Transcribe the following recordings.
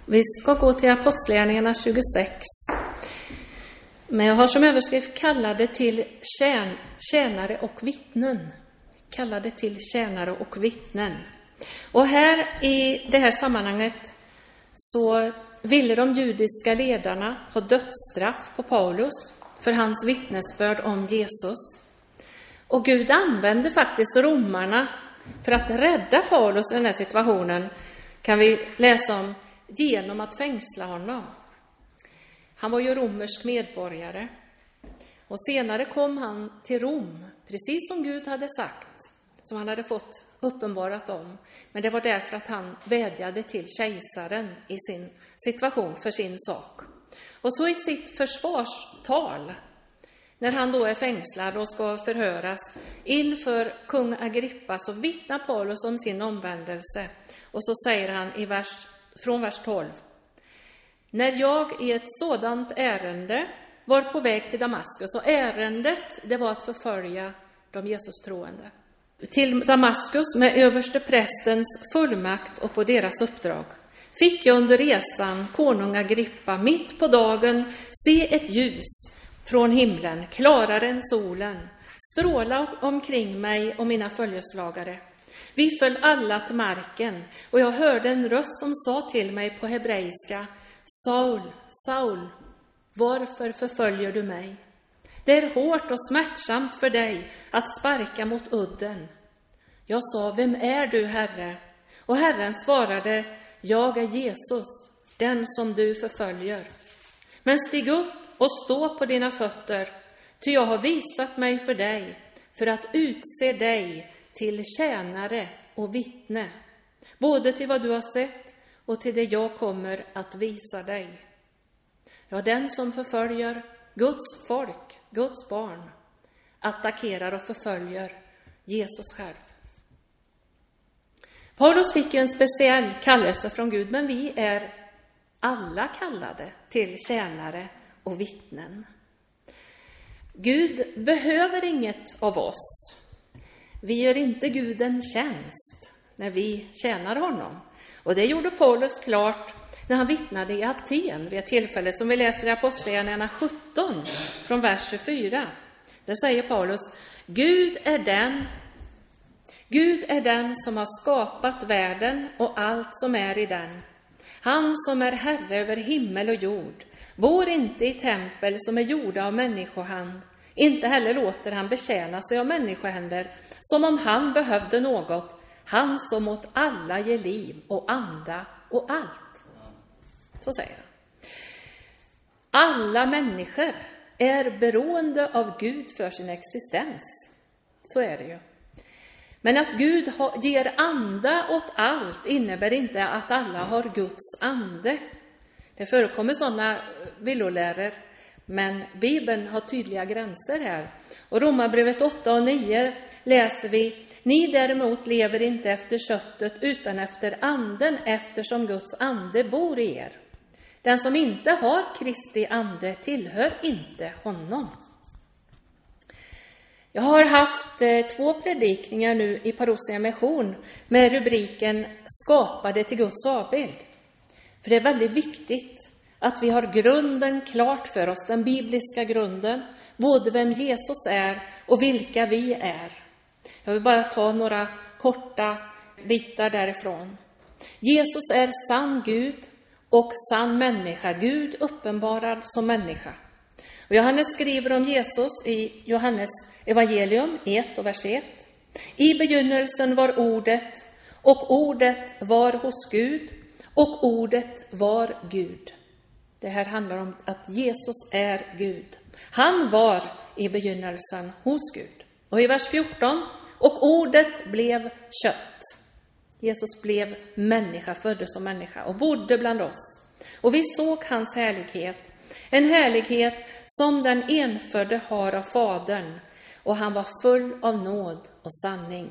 Vi ska gå till Apostlagärningarna 26. Men jag har som överskrift kallade till tjänare och vittnen. Kallade till tjänare och vittnen. Och här i det här sammanhanget så ville de judiska ledarna ha dödsstraff på Paulus för hans vittnesbörd om Jesus. Och Gud använde faktiskt romarna för att rädda Paulus i den här situationen, kan vi läsa om, genom att fängsla honom. Han var ju romersk medborgare. Och senare kom han till Rom, precis som Gud hade sagt, som han hade fått uppenbarat om. Men det var därför att han vädjade till kejsaren i sin situation för sin sak. Och så i sitt försvarstal, när han då är fängslad och ska förhöras inför kung Agrippa, så vittnar Paulus om sin omvändelse. Och så säger han från vers 12. När jag i ett sådant ärende var på väg till Damaskus, och ärendet det var att förfölja de Jesus troende, till Damaskus med översteprästens fullmakt och på deras uppdrag, fick jag under resan konung Agrippa mitt på dagen se ett ljus från himlen, klarare än solen, stråla omkring mig och mina följeslagare. Vi föll alla till marken, och jag hörde en röst som sa till mig på hebreiska: Saul, Saul, varför förföljer du mig? Det är hårt och smärtsamt för dig att sparka mot udden. Jag sa: vem är du, Herre? Och Herren svarade: jag är Jesus, den som du förföljer. Men stig upp och stå på dina fötter, ty jag har visat mig för dig, för att utse dig till tjänare och vittne, både till vad du har sett och till det jag kommer att visa dig. Ja, den som förföljer Guds folk, Guds barn, attackerar och förföljer Jesus själv. Paulus fick ju en speciell kallelse från Gud, men vi är alla kallade till tjänare och vittnen. Gud behöver inget av oss. Vi gör inte Gud en tjänst när vi tjänar honom. Och det gjorde Paulus klart när han vittnade i Aten vid ett tillfälle som vi läser i Apostlagärningarna 17 från vers 24. Där säger Paulus: Gud är den som har skapat världen och allt som är i den. Han som är herre över himmel och jord bor inte i tempel som är gjorda av människohand. Inte heller låter han betjäna sig av människohänder som om han behövde något. Han som åt alla ger liv och anda och allt. Så säger han. Alla människor är beroende av Gud för sin existens. Så är det ju. Men att Gud ger anda åt allt innebär inte att alla har Guds ande. Det förekommer sådana villoläror, men Bibeln har tydliga gränser här. Och Romarbrevet 8 och 9 läser vi: ni däremot lever inte efter köttet utan efter anden, eftersom Guds ande bor i er. Den som inte har Kristi ande tillhör inte honom. Jag har haft 2 predikningar nu i Parousia Mission med rubriken Skapade till Guds avbild. För det är väldigt viktigt att vi har grunden klart för oss, den bibliska grunden, både vem Jesus är och vilka vi är. Jag vill bara ta några korta bitar därifrån. Jesus är sann Gud och sann människa, Gud uppenbarad som människa. Och Johannes skriver om Jesus i Johannes evangelium 1 och vers 1. I begynnelsen var ordet, och ordet var hos Gud, och ordet var Gud. Det här handlar om att Jesus är Gud. Han var i begynnelsen hos Gud. Och i vers 14, och ordet blev kött. Jesus blev människa, föddes som människa och bodde bland oss. Och vi såg hans härlighet, en härlighet som den enfödde har av Fadern, och han var full av nåd och sanning.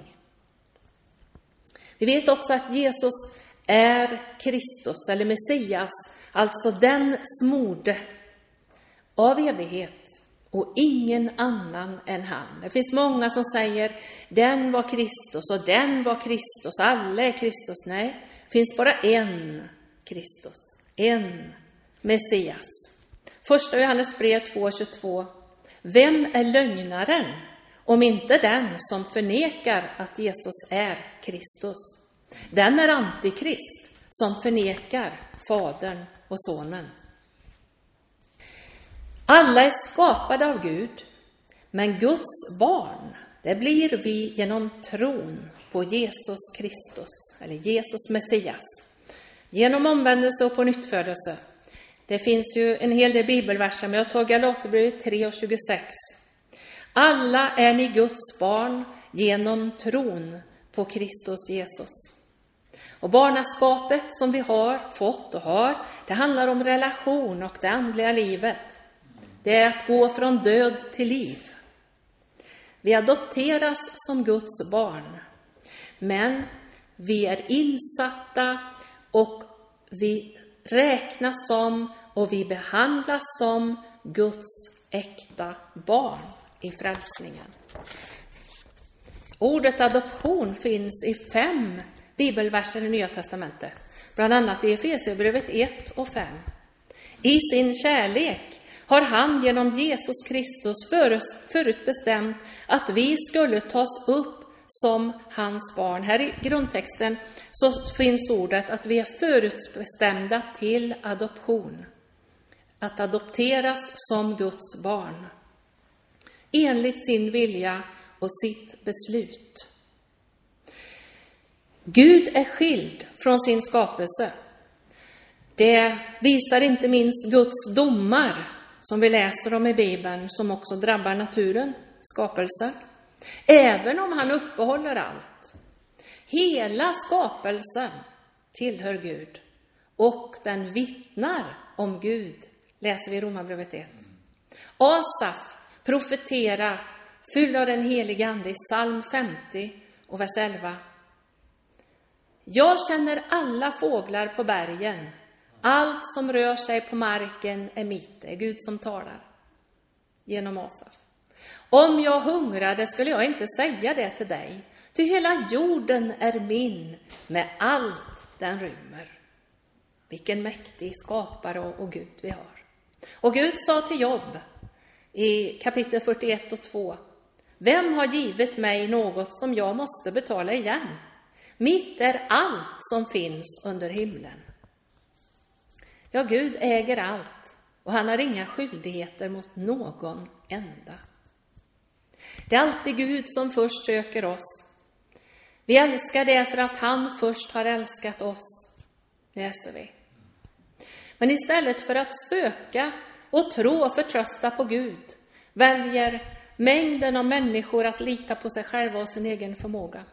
Vi vet också att Jesus är Kristus eller Messias, alltså den smorde av evighet och ingen annan än han. Det finns många som säger den var Kristus och den var Kristus, alla är Kristus. Nej, det finns bara en Kristus, en Messias. Första Johannes brev 2:22. Vem är lögnaren om inte den som förnekar att Jesus är Kristus? Den är antikrist som förnekar Fadern och Sonen. Alla är skapade av Gud, men Guds barn, det blir vi genom tron på Jesus Kristus, eller Jesus Messias. Genom omvändelse och på nyttfödelse. Det finns ju en hel del bibelverser, men jag tar Galaterbrevet 3:26. Alla är ni Guds barn genom tron på Kristus Jesus. Och barnaskapet som vi har fått och har, det handlar om relation och det andliga livet. Det är att gå från död till liv. Vi adopteras som Guds barn, men vi är insatta och vi räknas som och vi behandlas som Guds äkta barn i frälsningen. Ordet adoption finns i 5 bibelverser i Nya testamentet, bland annat i Efesierbrevet 1:5. I sin kärlek har han genom Jesus Kristus förutbestämt att vi skulle tas upp som hans barn. Här i grundtexten så finns ordet att vi är förutbestämda till adoption. Att adopteras som Guds barn. Enligt sin vilja och sitt beslut. Gud är skild från sin skapelse. Det visar inte minst Guds domar som vi läser om i Bibeln, som också drabbar naturen, skapelse. Även om han uppehåller allt. Hela skapelsen tillhör Gud och den vittnar om Gud, läser vi i Romarbrevet 1. Asaf profetera fylld av den helige ande i psalm 50 och vers 11. Jag känner alla fåglar på bergen. Allt som rör sig på marken är mitt. Det är Gud som talar genom Asaf. Om jag hungrade skulle jag inte säga det till dig. Ty hela jorden är min med allt den rymmer. Vilken mäktig skapare och Gud vi har. Och Gud sa till Jobb i kapitel 41:2. Vem har givit mig något som jag måste betala igen? Mitt är allt som finns under himlen. Ja, Gud äger allt och han har inga skyldigheter mot någon enda. Det är alltid Gud som först söker oss. Vi älskar det för att han först har älskat oss, läser vi. Men istället för att söka och tro och förtrösta på Gud väljer mängden av människor att lita på sig själva och sin egen förmåga.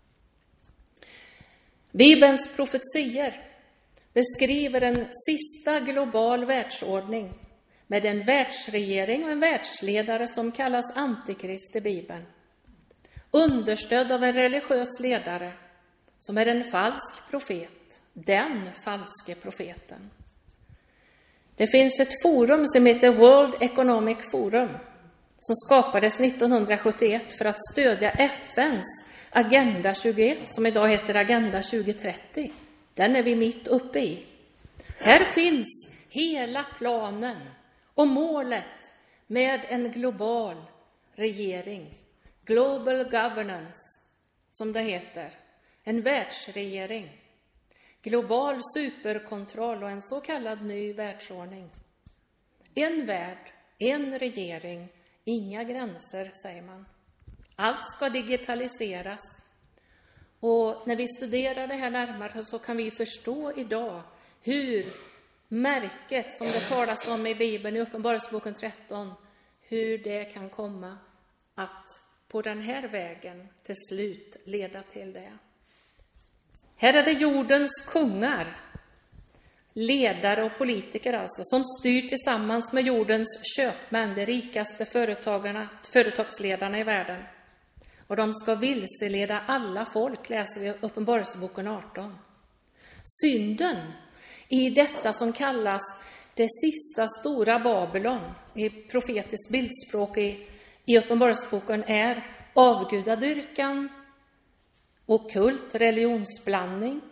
Bibelns profetier beskriver en sista global världsordning med en världsregering och en världsledare som kallas antikrist i Bibeln. Understödd av en religiös ledare som är en falsk profet, den falske profeten. Det finns ett forum som heter World Economic Forum som skapades 1971 för att stödja FNs Agenda 21 som idag heter Agenda 2030. Den är vi mitt uppe i. Här finns hela planen och målet med en global regering. Global governance, som det heter. En världsregering. Global superkontroll och en så kallad ny världsordning. En värld, en regering, inga gränser, säger man. Allt ska digitaliseras. Och när vi studerar det här närmare så kan vi förstå idag hur märket som det talas om i Bibeln i Uppenbarelseboken 13, hur det kan komma att på den här vägen till slut leda till det. Här är det jordens kungar, ledare och politiker alltså, som styr tillsammans med jordens köpmän, de rikaste företagsledarna i världen. Och de ska vilseleda alla folk, läser vi i Uppenbarelseboken 18. Synden i detta som kallas det sista stora Babylon, i profetiskt bildspråk i Uppenbarelseboken, är avgudadyrkan, ockult religionsblandning,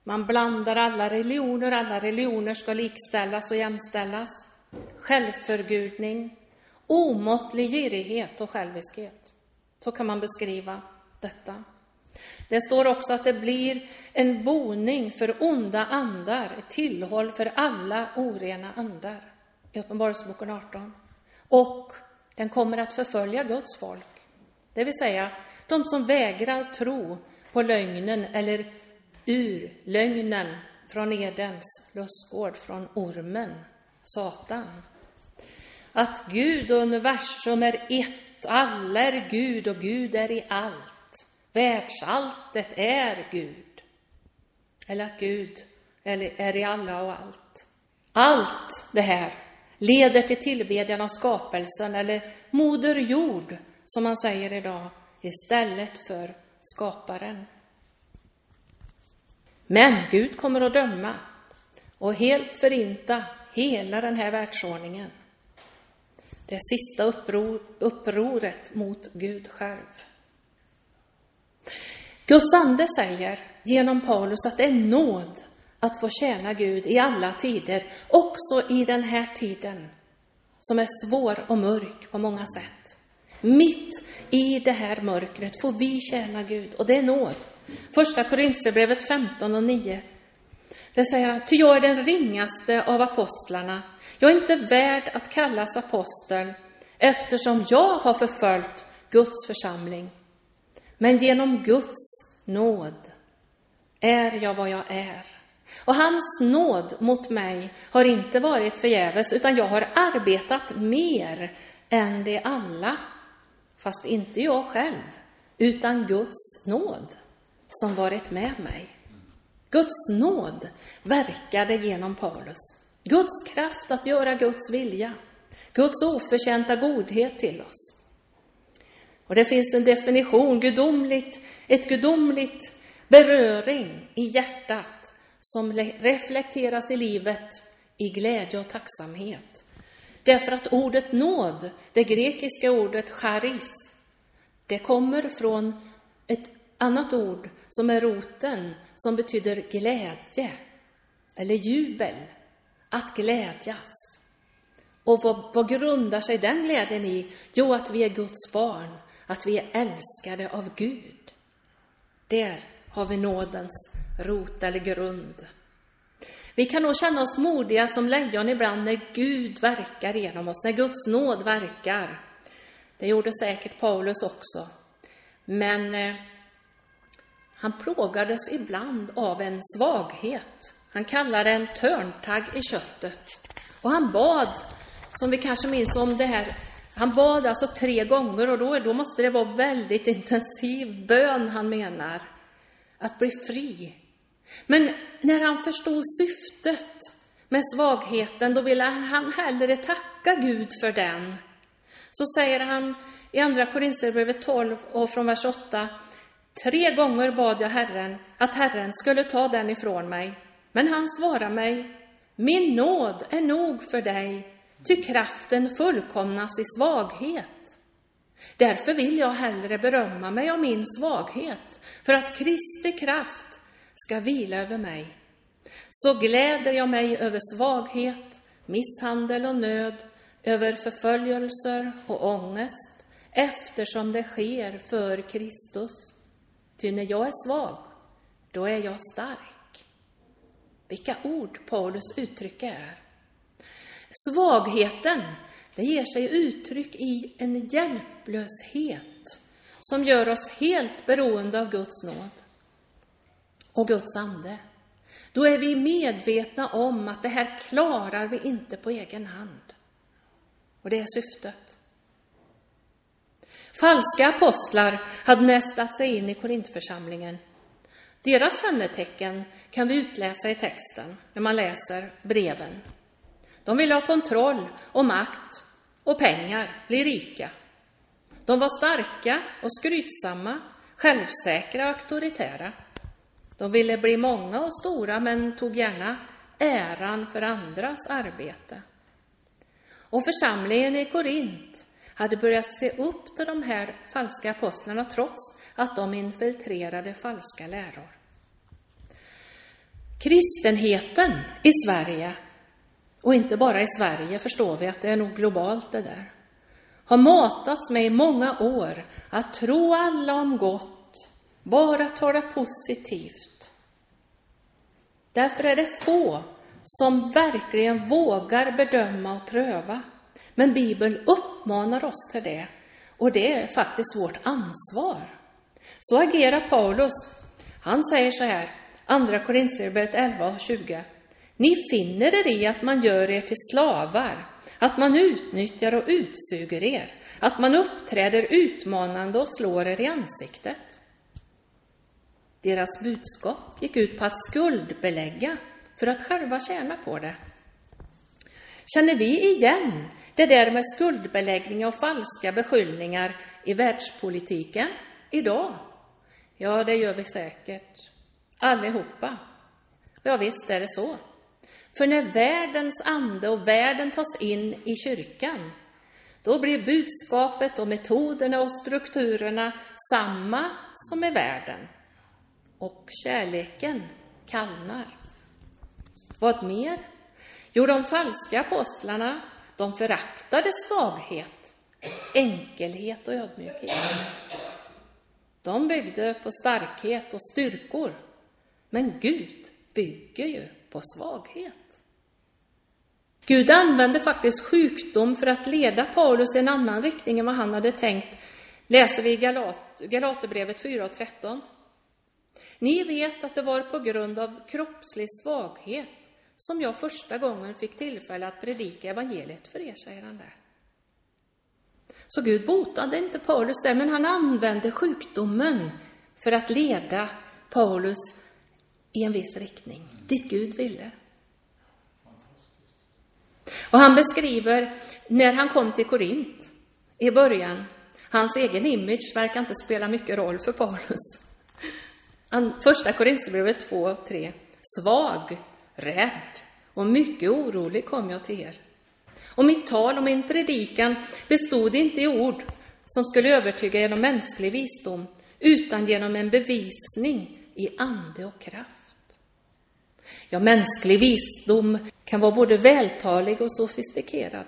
Man blandar alla religioner ska likställas och jämställas. Självförgudning, omåttlig girighet och själviskhet. Så kan man beskriva detta. Det står också att det blir en boning för onda andar, ett tillhåll för alla orena andar. I Uppenbarelseboken 18. Och den kommer att förfölja Guds folk. Det vill säga de som vägrar tro på lögnen eller ur lögnen från Edens lustgård, från ormen, Satan. Att Gud och universum är ett, alla är Gud och Gud är i allt. Världsalltet är Gud. Eller att Gud är i alla och allt. Allt det här leder till tillbedjan av skapelsen, eller moder jord som man säger idag, istället för skaparen. Men Gud kommer att döma och helt förinta hela den här världsordningen. Det sista upproret mot Gud själv. Guds ande säger genom Paulus att det är nåd att få tjäna Gud i alla tider, också i den här tiden som är svår och mörk på många sätt. Mitt i det här mörkret får vi tjäna Gud, och det är nåd. Första Korinthierbrevet 15:9. Det säger han: ty jag är den ringaste av apostlarna. Jag är inte värd att kallas apostel, eftersom jag har förföljt Guds församling. Men genom Guds nåd är jag vad jag är. Och hans nåd mot mig har inte varit förgäves, utan jag har arbetat mer än de alla. Fast inte jag själv, utan Guds nåd som varit med mig. Guds nåd verkade genom Paulus. Guds kraft att göra Guds vilja. Guds oförtjänta godhet till oss. Och det finns en definition, ett gudomligt beröring i hjärtat som reflekteras i livet i glädje och tacksamhet. Därför att ordet nåd, det grekiska ordet charis, det kommer från ett annat ord som är roten, som betyder glädje eller jubel, att glädjas. Och vad grundar sig den glädjen i? Jo, att vi är Guds barn, att vi är älskade av Gud. Där har vi nådens rot eller grund. Vi kan nog känna oss modiga som lejon ibland när Gud verkar genom oss, när Guds nåd verkar. Det gjorde säkert Paulus också. Men han plågades ibland av en svaghet. Han kallade en törntagg i köttet. Och han bad, som vi kanske minns om det här, han bad alltså 3 gånger, och då måste det vara väldigt intensiv bön han menar. Att bli fri. Men när han förstod syftet med svagheten, då ville han hellre tacka Gud för den. Så säger han i andra Korinthierbrevet 12 och från vers 8: 3 gånger bad jag Herren att Herren skulle ta den ifrån mig. Men han svarade mig: min nåd är nog för dig, ty kraften fullkomnas i svaghet. Därför vill jag hellre berömma mig av min svaghet, för att Kristi kraft ska vila över mig. Så gläder jag mig över svaghet, misshandel och nöd, över förföljelser och ångest, eftersom det sker för Kristus. Ty när jag är svag, då är jag stark. Vilka ord Paulus uttryck är. Svagheten, det ger sig uttryck i en hjälplöshet som gör oss helt beroende av Guds nåd och Guds ande. Då är vi medvetna om att det här klarar vi inte på egen hand. Och det är syftet. Falska apostlar hade nästat sig in i Korintförsamlingen. Deras kännetecken kan vi utläsa i texten när man läser breven. De ville ha kontroll och makt och pengar, bli rika. De var starka och skrytsamma, självsäkra och auktoritära. De ville bli många och stora, men tog gärna äran för andras arbete. Och församlingen i Korint hade börjat se upp till de här falska apostlarna trots att de infiltrerade falska läror. Kristenheten i Sverige, och inte bara i Sverige förstår vi att det är nog globalt det där, har matats med i många år att tro alla om gott, bara tala positivt. Därför är det få som verkligen vågar bedöma och pröva. Men Bibeln uppmanar oss till det, och det är faktiskt vårt ansvar. Så agerar Paulus. Han säger så här, Andra Korinthierbrevet 11:20. Ni finner er i att man gör er till slavar, att man utnyttjar och utsuger er, att man uppträder utmanande och slår er i ansiktet. Deras budskap gick ut på att skuldbelägga för att själva tjäna på det. Känner vi igen det där med skuldbeläggning och falska beskyllningar i världspolitiken idag? Ja, det gör vi säkert. Allihopa. Ja, visst är det så. För när världens ande och världen tas in i kyrkan, då blir budskapet och metoderna och strukturerna samma som i världen. Och kärleken kallnar. Vad mer? Jo, de falska apostlarna, de föraktade svaghet, enkelhet och ödmjukhet. De byggde på starkhet och styrkor. Men Gud bygger ju på svaghet. Gud använde faktiskt sjukdom för att leda Paulus i en annan riktning än vad han hade tänkt. Läser vi Galaterbrevet 4:13. Ni vet att det var på grund av kroppslig svaghet som jag första gången fick tillfälle att predika evangeliet för er, säger han där. Så Gud botade inte Paulus där, men han använde sjukdomen för att leda Paulus i en viss riktning, dit Gud ville. Och han beskriver när han kom till Korint i början, hans egen image verkar inte spela mycket roll för Paulus. Första Korinthierbrevet 2:3. Svag, rädd och mycket orolig kom jag till er. Och mitt tal och min predikan bestod inte i ord som skulle övertyga genom mänsklig visdom, utan genom en bevisning i ande och kraft. Ja, mänsklig visdom kan vara både vältalig och sofistikerad.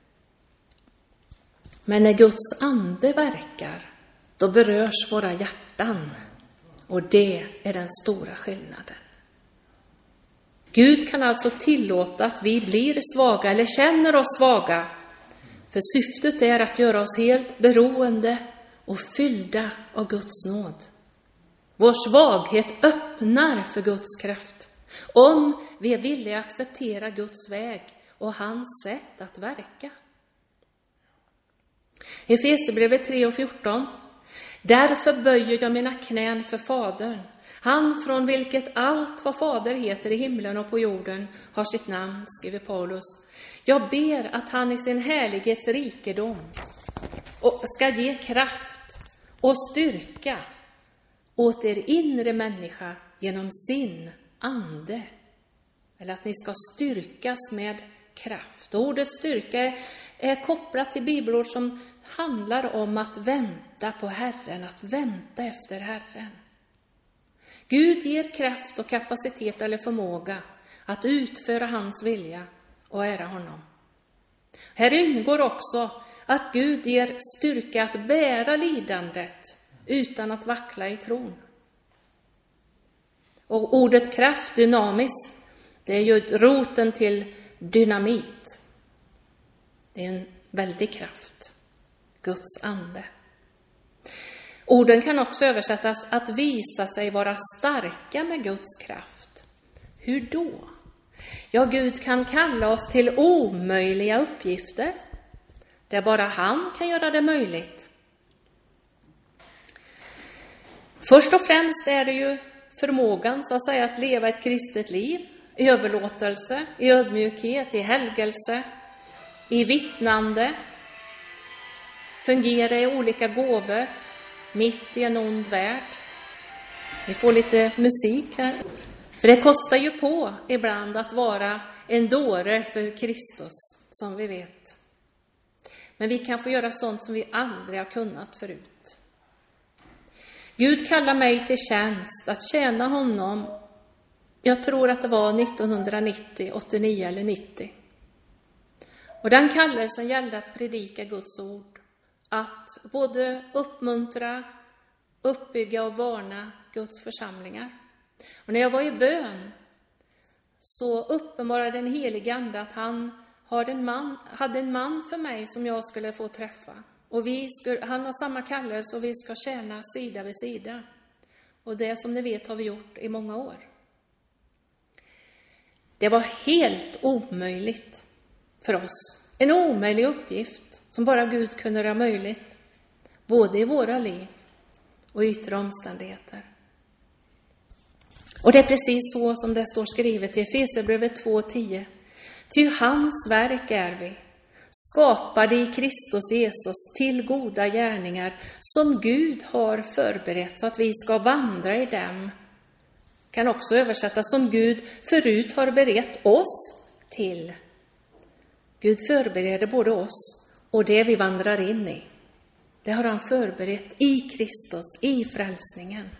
Men när Guds ande verkar, då berörs våra hjärtan. Och det är den stora skillnaden. Gud kan alltså tillåta att vi blir svaga eller känner oss svaga. För syftet är att göra oss helt beroende och fyllda av Guds nåd. Vår svaghet öppnar för Guds kraft. Om vi är villiga att acceptera Guds väg och hans sätt att verka. Efesierbrevet 3:14. Därför böjer jag mina knän för Fadern, han från vilket allt vad Fader heter i himlen och på jorden har sitt namn, skriver Paulus. Jag ber att han i sin härlighets rikedom ska ge kraft och styrka åt er inre människa genom sin ande. Eller att ni ska styrkas med kraft. Och ordet styrka är kopplat till bibelord som handlar om att vänta på Herren, att vänta efter Herren. Gud ger kraft och kapacitet eller förmåga att utföra hans vilja och ära honom. Här ingår också att Gud ger styrka att bära lidandet utan att vackla i tron. Och ordet kraft, dynamis, det är ju roten till dynamit. Det är en väldig kraft. Guds ande. Orden kan också översättas att visa sig vara starka med Guds kraft. Hur då? Ja, Gud kan kalla oss till omöjliga uppgifter. Där bara han kan göra det möjligt. Först och främst är det ju förmågan så att säga att leva ett kristet liv. I överlåtelse, i ödmjukhet, i helgelse, i vittnande. Fungera i olika gåvor mitt i en ond värld. Vi får lite musik här. För det kostar ju på ibland att vara en dåre för Kristus, som vi vet. Men vi kan få göra sånt som vi aldrig har kunnat förut. Gud kallar mig till tjänst, att tjäna honom Jag tror att det var 1990, 89 eller 90. Och den kallelsen gällde att predika Guds ord. Att både uppmuntra, uppbygga och varna Guds församlingar. Och när jag var i bön så uppenbarade den helige ande att han hade en man för mig som jag skulle få träffa. Och han har samma kallelse och vi ska tjäna sida vid sida. Och det som ni vet har vi gjort i många år. Det var helt omöjligt för oss. En omöjlig uppgift som bara Gud kunde göra möjligt. Både i våra liv och yttre omständigheter. Och det är precis så som det står skrivet i Efesierbrevet 2:10. Ty hans verk är vi, skapade i Kristus Jesus till goda gärningar som Gud har förberett så att vi ska vandra i dem. Kan också översättas som Gud förut har berett oss till. Gud förbereder både oss och det vi vandrar in i. Det har han förberett i Kristus, i frälsningen.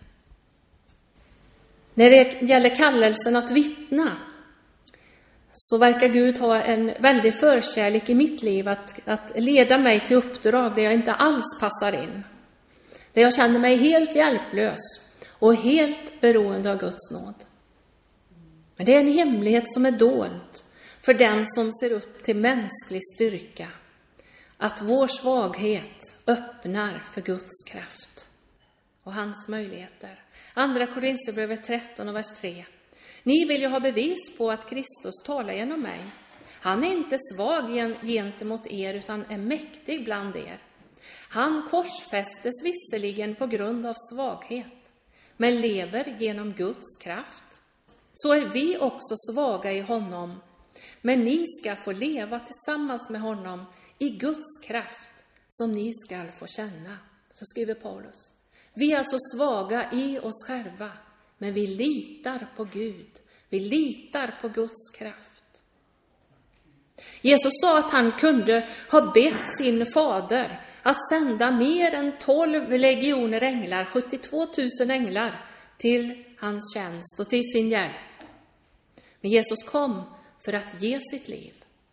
När det gäller kallelsen att vittna så verkar Gud ha en väldig förkärlek i mitt liv att leda mig till uppdrag där jag inte alls passar in. Där jag känner mig helt hjälplös och helt beroende av Guds nåd. Men det är en hemlighet som är dold för den som ser upp till mänsklig styrka. Att vår svaghet öppnar för Guds kraft och hans möjligheter. Andra Korinthierbrevet 13 och vers 3. Ni vill ju ha bevis på att Kristus talar genom mig. Han är inte svag gentemot er utan är mäktig bland er. Han korsfästes visserligen på grund av svaghet, men lever genom Guds kraft. Så är vi också svaga i honom, men ni ska få leva tillsammans med honom i Guds kraft som ni ska få känna. Så skriver Paulus. Vi är alltså svaga i oss själva, men vi litar på Gud. Vi litar på Guds kraft. Jesus sa att han kunde ha bett sin fader att sända mer än 12 legioner änglar, 72 000 änglar, till hans tjänst och till sin hjälp. Men Jesus kom för att ge sitt liv.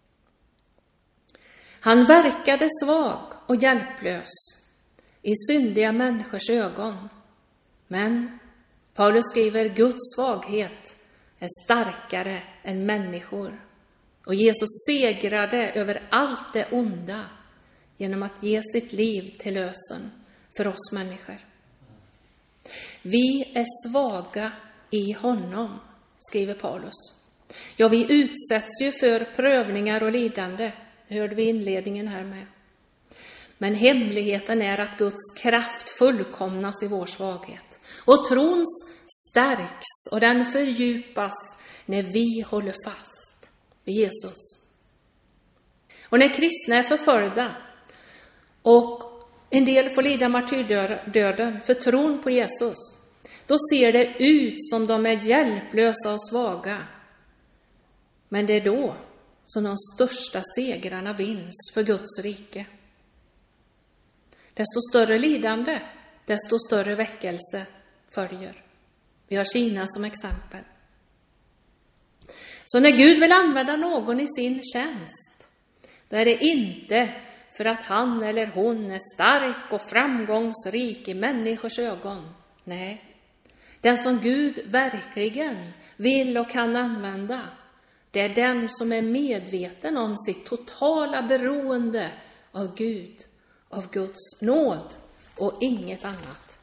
Han verkade svag och hjälplös i syndiga människors ögon. Men Paulus skriver, Guds svaghet är starkare än människor. Och Jesus segrade över allt det onda genom att ge sitt liv till lösen för oss människor. Vi är svaga i honom, skriver Paulus. Ja, vi utsätts ju för prövningar och lidande. Det hörde vi i inledningen här med. Men hemligheten är att Guds kraft fullkomnas i vår svaghet. Och tron stärks och den fördjupas när vi håller fast vid Jesus. Och när kristna är förföljda och en del får lida martyrdöden för tron på Jesus, då ser det ut som de är hjälplösa och svaga. Men det är då som de största segrarna vinns för Guds rike. Desto större lidande, desto större väckelse följer. Vi har Kina som exempel. Så när Gud vill använda någon i sin tjänst, då är det inte för att han eller hon är stark och framgångsrik i människors ögon. Nej, den som Gud verkligen vill och kan använda, det är den som är medveten om sitt totala beroende av Gud, av Guds nåd och inget annat.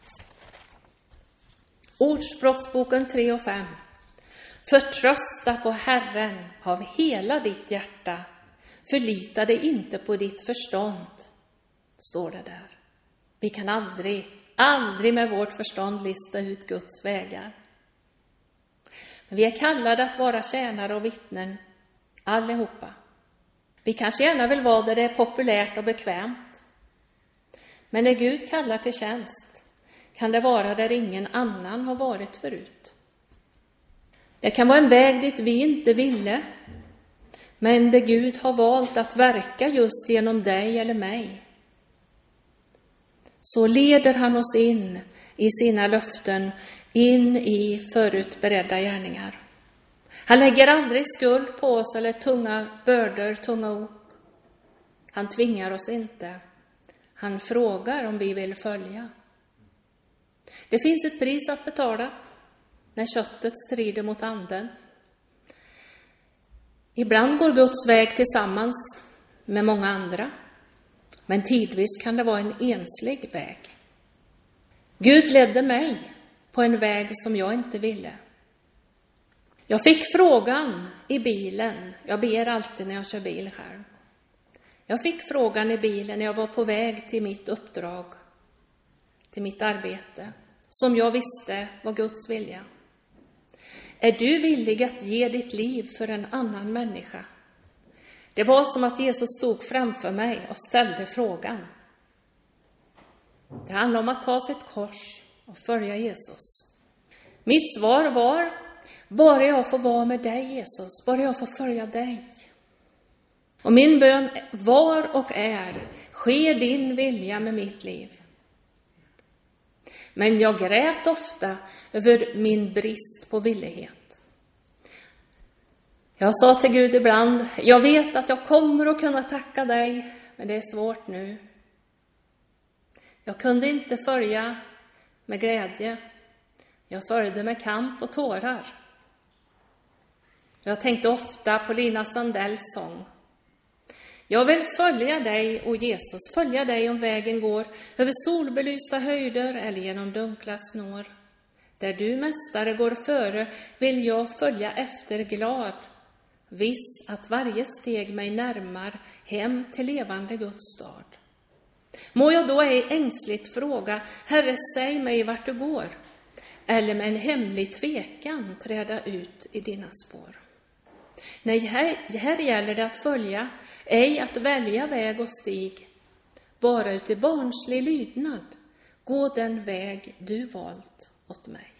Ordspråksboken 3 och 5. Förtrösta på Herren av hela ditt hjärta. Förlita dig inte på ditt förstånd, står det där. Vi kan aldrig med vårt förstånd lista ut Guds vägar. Men vi är kallade att vara tjänare och vittnen, allihopa. Vi kanske gärna vill vara där det är populärt och bekvämt. Men när Gud kallar till tjänst kan det vara där ingen annan har varit förut. Det kan vara en väg dit vi inte ville, men där Gud har valt att verka just genom dig eller mig. Så leder han oss in i sina löften, in i förutberedda gärningar. Han lägger aldrig skuld på oss eller tunga bördor, tunga ok. Han tvingar oss inte. Han frågar om vi vill följa. Det finns ett pris att betala när köttet strider mot anden. Ibland går Guds väg tillsammans med många andra. Men tidvis kan det vara en enslig väg. Gud ledde mig på en väg som jag inte ville. Jag fick frågan i bilen. Jag ber alltid när jag kör bil själv. Jag fick frågan i bilen när jag var på väg till mitt uppdrag, till mitt arbete, som jag visste var Guds vilja. Är du villig att ge ditt liv för en annan människa? Det var som att Jesus stod framför mig och ställde frågan. Det handlar om att ta sitt kors och följa Jesus. Mitt svar var, bara jag får vara med dig Jesus, bara jag får följa dig. Och min bön var och är, ske din vilja med mitt liv. Men jag grät ofta över min brist på villighet. Jag sa till Gud ibland, jag vet att jag kommer att kunna tacka dig, men det är svårt nu. Jag kunde inte följa med glädje. Jag följde med kamp och tårar. Jag tänkte ofta på Lina Sandells sång. Jag vill följa dig, o Jesus, följa dig om vägen går över solbelysta höjder eller genom dunkla snår. Där du, mästare, går före vill jag följa efter glad. Viss att varje steg mig närmar hem till levande Guds stad. Må jag då ej ängsligt fråga, Herre, säg mig vart du går, eller med en hemlig tvekan träda ut i dina spår. Nej, här gäller det att följa, ej att välja väg och stig, bara ut i barnslig lydnad, gå den väg du valt åt mig.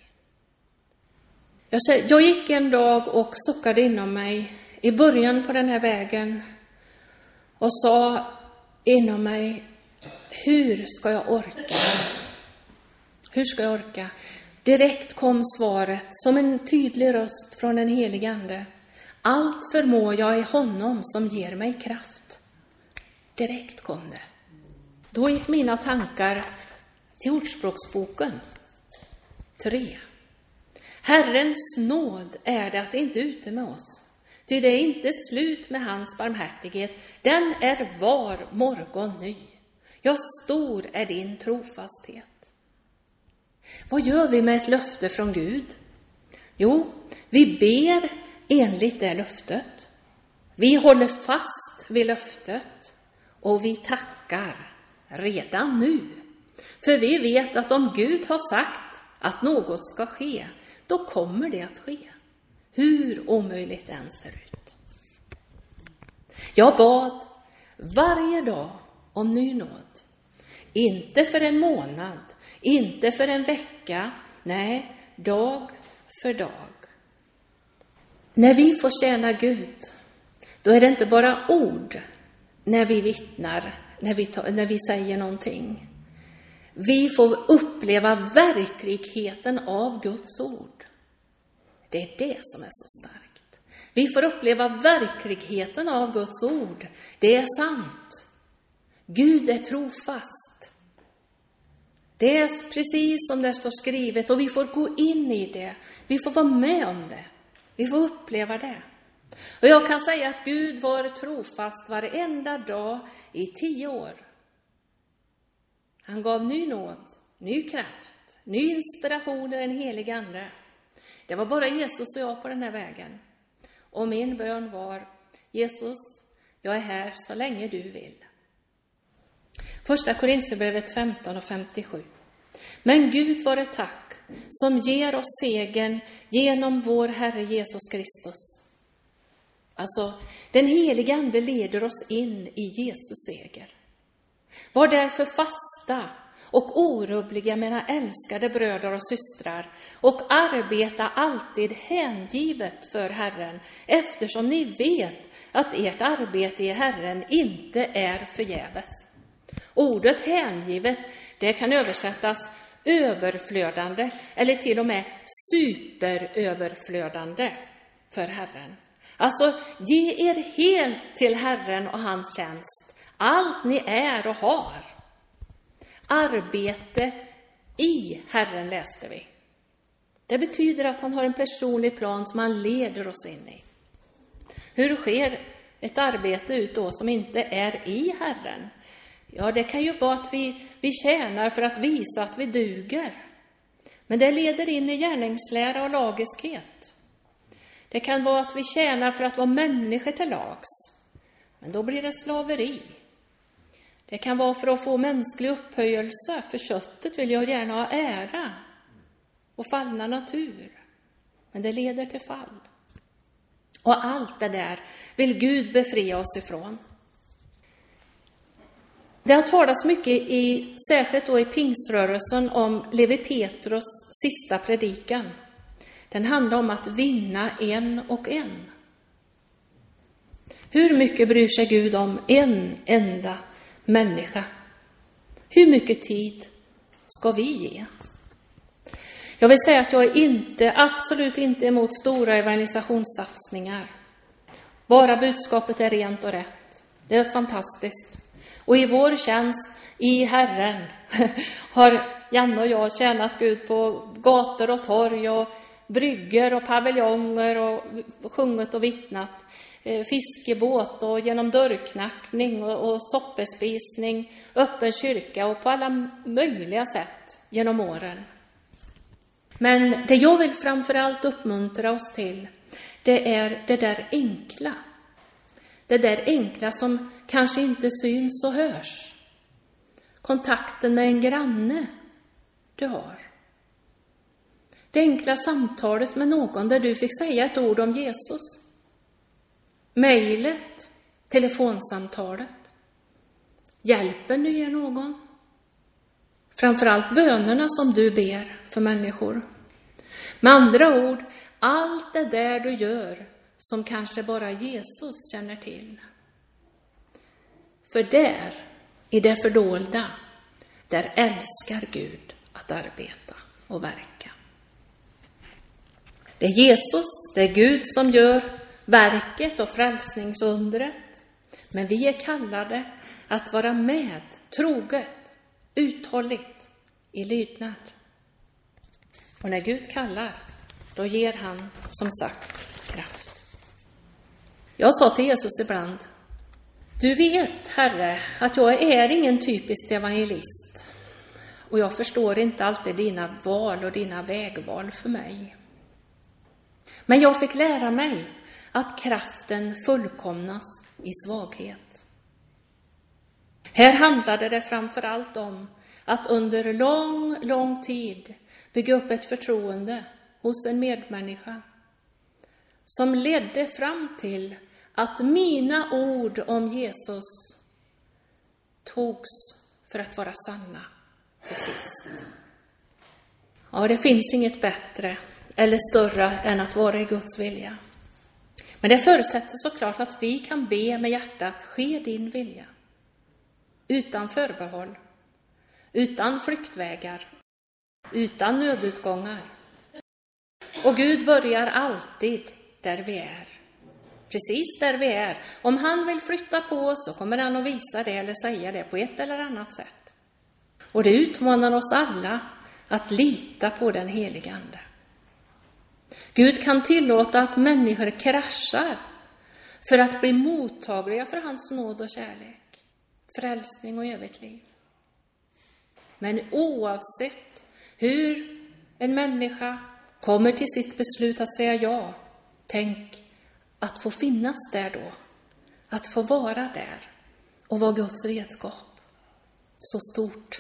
Jag gick en dag och suckade inom mig i början på den här vägen och sa inom mig, hur ska jag orka? Hur ska jag orka? Direkt kom svaret som en tydlig röst från den helige Ande. Allt förmår jag i honom som ger mig kraft. Direkt kom det. Då gick mina tankar till Ordspråksboken 3. Herrens nåd är det att det inte är ute med oss. Ty det är inte slut med hans barmhärtighet. Den är var morgon ny. Ja, stor är din trofasthet. Vad gör vi med ett löfte från Gud? Jo, vi ber enligt det löftet. Vi håller fast vid löftet och vi tackar redan nu. För vi vet att om Gud har sagt att något ska ske, då kommer det att ske. Hur omöjligt det än ser ut. Jag bad varje dag om ny nåd. Inte för en månad, inte för en vecka, nej, dag för dag. När vi får tjäna Gud, då är det inte bara ord när vi vittnar, när vi säger någonting. Vi får uppleva verkligheten av Guds ord. Det är det som är så starkt. Vi får uppleva verkligheten av Guds ord. Det är sant. Gud är trofast. Det är precis som det står skrivet och vi får gå in i det. Vi får vara med om det. Vi får uppleva det. Och jag kan säga att Gud var trofast varenda dag i 10 år. Han gav ny nåd, ny kraft, ny inspiration i den helige Ande. Det var bara Jesus och jag på den här vägen. Och min bön var, Jesus, jag är här så länge du vill. Första Korinthierbrevet 15 och 57. Men Gud var ett tack som ger oss segern genom vår Herre Jesus Kristus. Alltså, den helige Ande leder oss in i Jesus seger. Var därför fasta och orubbliga, mina älskade bröder och systrar, och arbeta alltid hängivet för Herren, eftersom ni vet att ert arbete i Herren inte är förgäves. Ordet hängivet, det kan översättas överflödande eller till och med superöverflödande. för Herren. Alltså, ge er helt till Herren och hans tjänst. Allt ni är och har. Arbete i Herren läste vi. Det betyder att han har en personlig plan som han leder oss in i. Hur sker ett arbete ut då som inte är i Herren? Ja, det kan ju vara att vi tjänar för att visa att vi duger. Men det leder in i gärningslära och lagiskhet. Det kan vara att vi tjänar för att vara människor till lags. Men då blir det slaveri. Det kan vara för att få mänsklig upphöjelse, för köttet vill jag gärna ha ära och fallna natur. Men det leder till fall. Och allt det där vill Gud befria oss ifrån. Det har talats mycket, särskilt då i pingsrörelsen, om Levi Petrus sista predikan. Den handlar om att vinna en och en. Hur mycket bryr sig Gud om en enda människa? Hur mycket tid ska vi ge? Jag vill säga att jag är absolut inte emot stora evangelisationssatsningar. Bara budskapet är rent och rätt. Det är fantastiskt. Och i vår tjänst i Herren har Janne och jag tjänat Gud på gator och torg och brygger och paviljonger och sjungit och vittnat. Fiskebåt och genom dörrknackning och soppespisning, öppen kyrka och på alla möjliga sätt genom åren. Men det jag vill framförallt uppmuntra oss till, det är det där enkla. Det där enkla som kanske inte syns och hörs. Kontakten med en granne du har. Det enkla samtalet med någon där du fick säga ett ord om Jesus. Mejlet, telefonsamtalet. Hjälpen du ger någon. Framförallt bönerna som du ber för människor. Med andra ord, allt det där du gör som kanske bara Jesus känner till. För där, i det fördolda, där älskar Gud att arbeta och verka. Det är Jesus, det är Gud som gör verket och frälsningsundret. Men vi är kallade att vara med, troget, uthålligt, i lydnad. Och när Gud kallar, då ger han som sagt kraft. Jag sa till Jesus ibland, du vet, Herre, att jag är ingen typisk evangelist. Och jag förstår inte alltid dina val och dina vägval för mig. Men jag fick lära mig att kraften fullkomnas i svaghet. Här handlade det framförallt om att under lång tid bygga upp ett förtroende hos en medmänniska som ledde fram till att mina ord om Jesus togs för att vara sanna till sist. Ja, det finns inget bättre eller större än att vara i Guds vilja. Men det förutsätter såklart att vi kan be med hjärtat, ske din vilja. Utan förbehåll, utan flyktvägar, utan nödutgångar. Och Gud börjar alltid där vi är. Precis där vi är. Om han vill flytta på oss så kommer han att visa det eller säga det på ett eller annat sätt. Och det utmanar oss alla att lita på den helige Ande. Gud kan tillåta att människor kraschar för att bli mottagliga för hans nåd och kärlek, frälsning och evigt liv. Men oavsett hur en människa kommer till sitt beslut att säga ja, tänk att få finnas där då, att få vara där och vara Guds redskap. Så stort.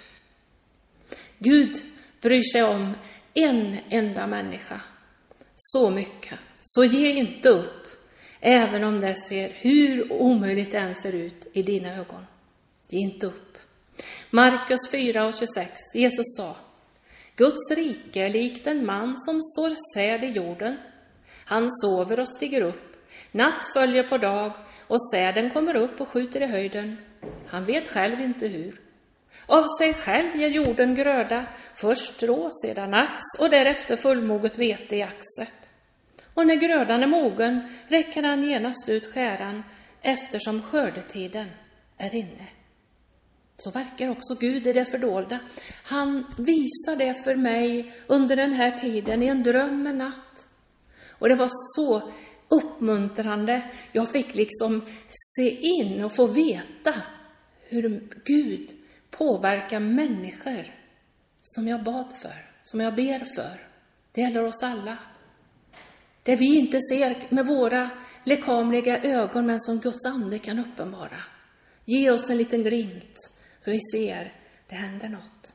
Gud bryr sig om en enda människa så mycket. Så ge inte upp, även om det ser hur omöjligt det än ser ut i dina ögon. Ge inte upp. Markus 4:26. Jesus sa, Guds rike är likt en man som sår säd i jorden. Han sover och stiger upp. Natt följer på dag och säden kommer upp och skjuter i höjden. Han vet själv inte hur. Av sig själv ger jorden gröda, först strå, sedan ax och därefter fullmoget vete i axet. Och när grödan är mogen räcker han genast ut skäran, eftersom skördetiden är inne. Så verkar också Gud i det fördolda. Han visar det för mig under den här tiden i en dröm en natt. Och det var så uppmuntrande. Jag fick liksom se in och få veta hur Gud påverkar människor som jag bad för, som jag ber för. Det gäller oss alla. Det vi inte ser med våra lekamliga ögon, men som Guds ande kan uppenbara. Ge oss en liten glimt så vi ser det händer något.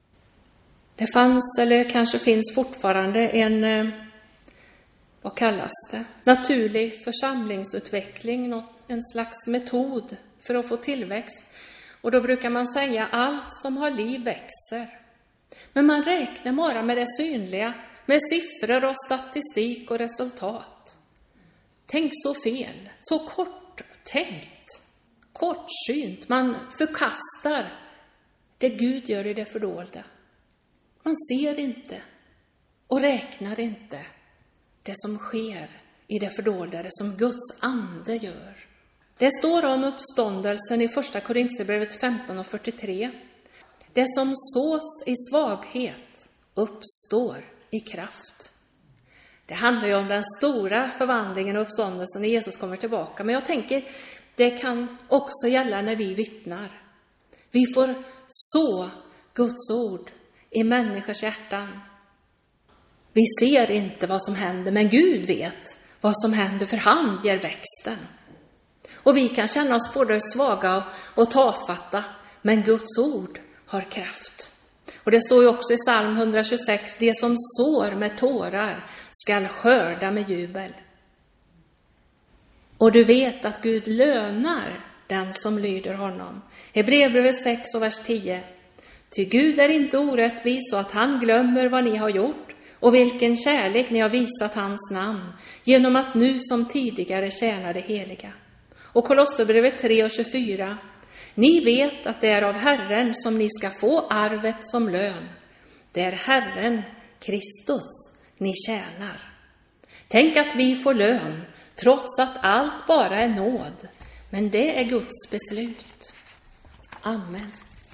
Det fanns, eller kanske finns fortfarande, en, vad kallas det? Naturlig församlingsutveckling, en slags metod för att få tillväxt. Och då brukar man säga allt som har liv växer. Men man räknar bara med det synliga, med siffror och statistik och resultat. Tänk så fel, så korttänkt, kortsynt. Man förkastar det Gud gör i det fördolda. Man ser inte och räknar inte det som sker i det fördolda, det som Guds ande gör. Det står om uppståndelsen i första Korinthierbrevet 15:43. Det som sås i svaghet uppstår i kraft. Det handlar ju om den stora förvandlingen och uppståndelsen när Jesus kommer tillbaka. Men jag tänker, det kan också gälla när vi vittnar. Vi får så Guds ord i människors hjärtan. Vi ser inte vad som händer, men Gud vet vad som händer, för han ger växten. Och vi kan känna oss både svaga och tafatta, men Guds ord har kraft. Och det står ju också i psalm 126, det som sår med tårar skall skörda med jubel. Och du vet att Gud lönar den som lyder honom. Hebreerbrevet 6 och vers 10. Ty Gud är inte orättvis så att han glömmer vad ni har gjort och vilken kärlek ni har visat hans namn genom att nu som tidigare tjäna det heliga. Och Kolosserbrevet 3 och 24. Ni vet att det är av Herren som ni ska få arvet som lön. Det är Herren Kristus ni tjänar. Tänk att vi får lön trots att allt bara är nåd. Men det är Guds beslut. Amen.